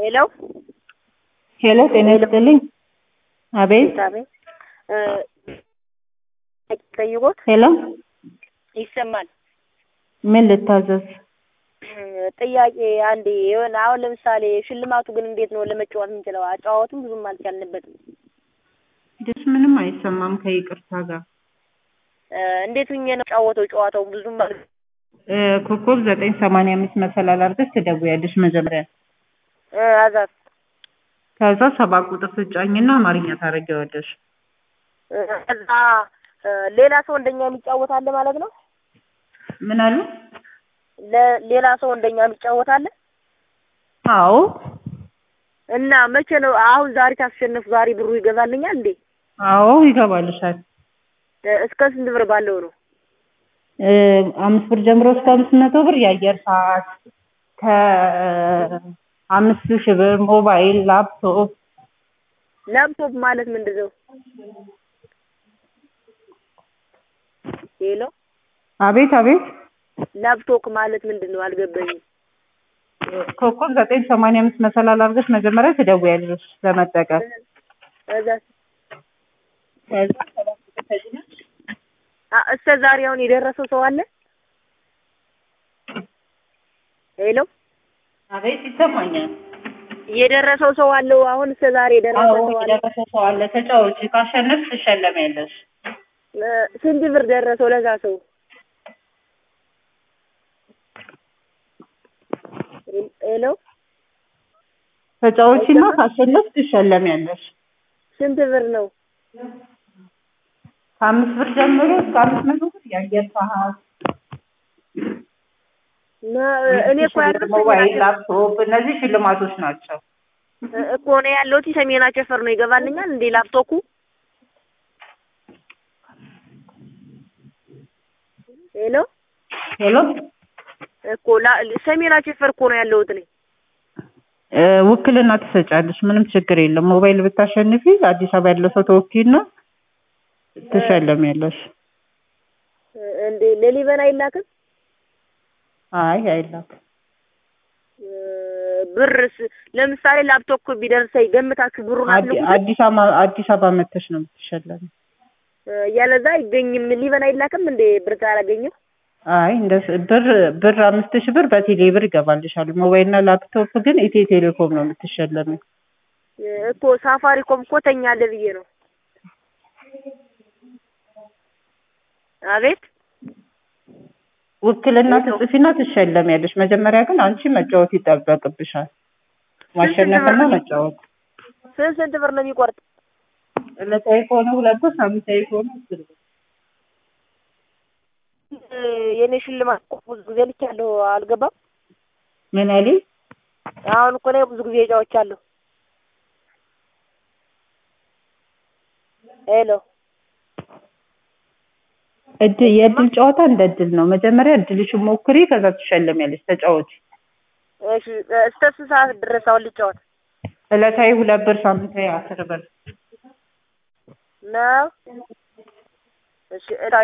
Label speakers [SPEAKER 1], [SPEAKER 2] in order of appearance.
[SPEAKER 1] ሄሎ
[SPEAKER 2] ሄሎ ጤና ይስጥልኝ። አቤት
[SPEAKER 1] ጠይቆት
[SPEAKER 2] ሄሎ
[SPEAKER 1] ይሰማል።
[SPEAKER 2] ምን ልታዘዝ?
[SPEAKER 1] ጥያቄ አንዴ የሆነ አሁን ለምሳሌ ሽልማቱ ግን እንዴት ነው ለመጫወት የምንችለው? አጫዋቱም ብዙም አልቻልንበትም።
[SPEAKER 2] ደስ ምንም አይሰማም ከይቅርታ ጋር።
[SPEAKER 1] እንዴት ሆኜ ነው ጫወተው? ጨዋታው ብዙም
[SPEAKER 2] ኮከብ 985 መሰላል አድርገሽ ትደውያለሽ መጀመሪያ።
[SPEAKER 1] አዛት
[SPEAKER 2] ከዛ 7 ቁጥር ትጫኝና አማርኛ ታረጊዋለሽ።
[SPEAKER 1] ከዛ ሌላ ሰው እንደኛ የሚጫወት አለ ማለት ነው?
[SPEAKER 2] ምን አሉ?
[SPEAKER 1] ሌላ ሰው እንደኛ የሚጫወት አለ?
[SPEAKER 2] አዎ።
[SPEAKER 1] እና መቼ ነው አሁን ዛሬ ታስሸነፍ ዛሬ ብሩ ይገዛልኛል እንዴ?
[SPEAKER 2] አዎ ይገባልሻል።
[SPEAKER 1] እስከ ስንት ብር ባለው ነው?
[SPEAKER 2] 5 ብር ጀምሮ እስከ 500 ብር የአየር ሰዓት ከ5000 ብር ሞባይል ላፕቶፕ
[SPEAKER 1] ማለት ምንድነው? ሄሎ
[SPEAKER 2] አቤት አቤት።
[SPEAKER 1] ላፕቶፕ ማለት ምንድነው? አልገባኝም።
[SPEAKER 2] ኮከብ 985 መሰላል አድርገሽ መጀመሪያ ትደውያለሽ ለመጠቀም።
[SPEAKER 1] እስከ ዛሬ አሁን የደረሰው ሰው አለ? ሄሎ
[SPEAKER 2] አቤት ይሰማኛል።
[SPEAKER 1] የደረሰው ሰው አለው? አሁን እስከ ዛሬ የደረሰው ሰው አለ?
[SPEAKER 2] የደረሰው ሰው አለ። ተጫወቺ፣ ካሸነፍሽ ትሸለሚያለሽ።
[SPEAKER 1] ስንት ብር ደረሰው ለዛ ሰው? ሄሎ
[SPEAKER 2] ተጫወቺና ካሸነፍሽ ትሸለሚያለሽ።
[SPEAKER 1] ስንት ብር ነው?
[SPEAKER 2] ከ5 ብር ጀምሮ እስከ 500 ብር የአየር ሰዓት
[SPEAKER 1] እኔ እኮ ያለው
[SPEAKER 2] ሞባይል ላፕቶፕ እነዚህ ሽልማቶች ናቸው
[SPEAKER 1] እኮ ነው ያለው። ሰሜና ቸፈር ነው ይገባልኛል እንዴ ላፕቶፑ? ሄሎ
[SPEAKER 2] ሄሎ
[SPEAKER 1] እኮ ሰሜና ቸፈር እኮ ነው ያለው እኔ።
[SPEAKER 2] ውክልና ትሰጫለሽ፣ ምንም ችግር የለም። ሞባይል ብታሸንፊ አዲስ አበባ ያለው ሰው ተወኪልና ትሸለሚያለሽ።
[SPEAKER 1] እንዴ ለሊበን አይላክም?
[SPEAKER 2] አይ አይላክም።
[SPEAKER 1] ብርስ ለምሳሌ ላፕቶፕ ቢደርሰኝ ገምታችሁ ብሩን
[SPEAKER 2] አዲስ አበባ መተሽ ነው የምትሸለሚ።
[SPEAKER 1] ያለዛ አይገኝም። ሊበን አይላክም እንዴ ብር ካላገኘው?
[SPEAKER 2] አይ ብር 5000 ብር በቴሌ ብር ይገባልሻል። ሞባይልና ላፕቶፕ ግን ኢትዮ ቴሌኮም ነው የምትሸለሚው።
[SPEAKER 1] እኮ ሳፋሪኮም እኮ ተኛለ ብዬ ነው። አቤት
[SPEAKER 2] ውክልና ትጽፊና ትሸለሚያለሽ። መጀመሪያ ግን አንቺ መጫወት ይጠበቅብሻል። ማሸነፍና መጫወት።
[SPEAKER 1] ስንት ብር ነው የሚቆርጥ?
[SPEAKER 2] ዕለታዊ ከሆነ 2 ብር፣ ሳምንታዊ ከሆነ 10 ብር።
[SPEAKER 1] የኔ ሽልማት ብዙ ጊዜ ልቻለሁ አልገባም።
[SPEAKER 2] ምን አለኝ?
[SPEAKER 1] አሁን እኮ ነው ብዙ ጊዜ ጫወቻለሁ። ሄሎ
[SPEAKER 2] የእድል ጨዋታ እንደ እድል ነው። መጀመሪያ እድልሽን ሞክሪ፣ ከዛ ትሸለሚያለሽ። ተጫወቺ።
[SPEAKER 1] እሺ እስከ ስንት ሰዓት ድረስ አሁን ልጫወት?
[SPEAKER 2] ዕለታዊ 2 ብር፣ ሳምንታዊ 10 ብር
[SPEAKER 1] ነው። እሺ